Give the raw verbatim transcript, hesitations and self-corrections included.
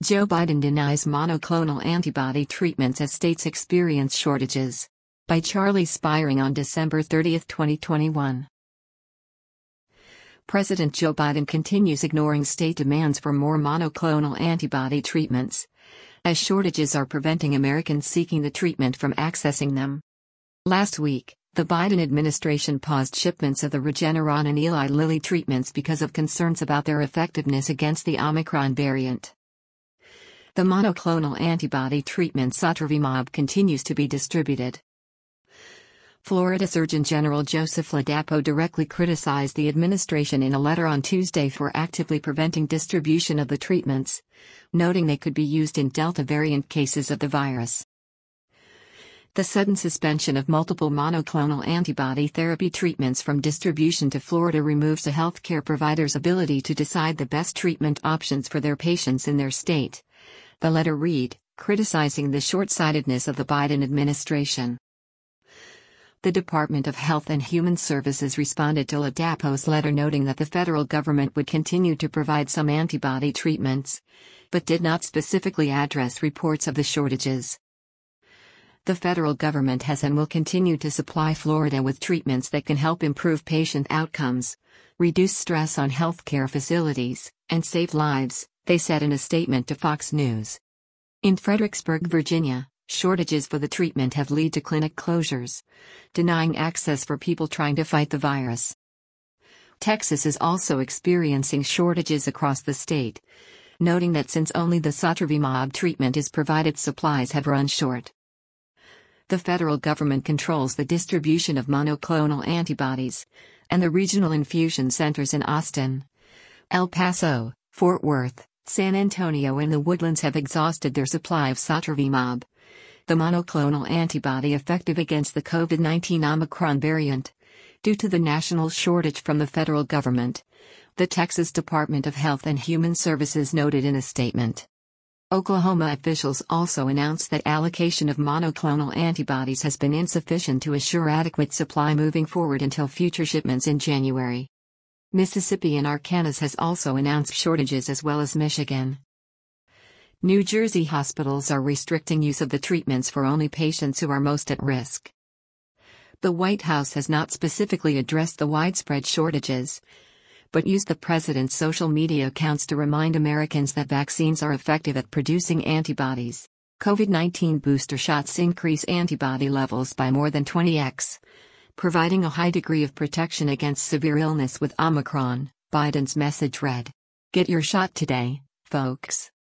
Joe Biden denies monoclonal antibody treatments as states experience shortages. By Charlie Spiring on December thirtieth, twenty twenty-one. President Joe Biden continues ignoring state demands for more monoclonal antibody treatments, as shortages are preventing Americans seeking the treatment from accessing them. Last week, the Biden administration paused shipments of the Regeneron and Eli Lilly treatments because of concerns about their effectiveness against the Omicron variant. The monoclonal antibody treatment sotrovimab continues to be distributed. Florida Surgeon General Joseph Ladapo directly criticized the administration in a letter on Tuesday for actively preventing distribution of the treatments, noting they could be used in Delta variant cases of the virus. The sudden suspension of multiple monoclonal antibody therapy treatments from distribution to Florida removes a healthcare provider's ability to decide the best treatment options for their patients in their state, the letter read, criticizing the short-sightedness of the Biden administration. The Department of Health and Human Services responded to Ladapo's letter noting that the federal government would continue to provide some antibody treatments, but did not specifically address reports of the shortages. The federal government has and will continue to supply Florida with treatments that can help improve patient outcomes, reduce stress on healthcare facilities, and save lives, they said in a statement to Fox News. In Fredericksburg, Virginia, shortages for the treatment have led to clinic closures, denying access for people trying to fight the virus. Texas is also experiencing shortages across the state, noting that since only the sotrovimab treatment is provided, supplies have run short. The federal government controls the distribution of monoclonal antibodies, and the regional infusion centers in Austin, El Paso, Fort Worth, San Antonio and the Woodlands have exhausted their supply of sotrovimab, the monoclonal antibody effective against the COVID nineteen Omicron variant, due to the national shortage from the federal government, the Texas Department of Health and Human Services noted in a statement. Oklahoma officials also announced that allocation of monoclonal antibodies has been insufficient to assure adequate supply moving forward until future shipments in January. Mississippi and Arkansas has also announced shortages as well as Michigan. New Jersey hospitals are restricting use of the treatments for only patients who are most at risk. The White House has not specifically addressed the widespread shortages, but used the president's social media accounts to remind Americans that vaccines are effective at producing antibodies. COVID nineteen booster shots increase antibody levels by more than twenty x, providing a high degree of protection against severe illness with Omicron, Biden's message read. Get your shot today, folks.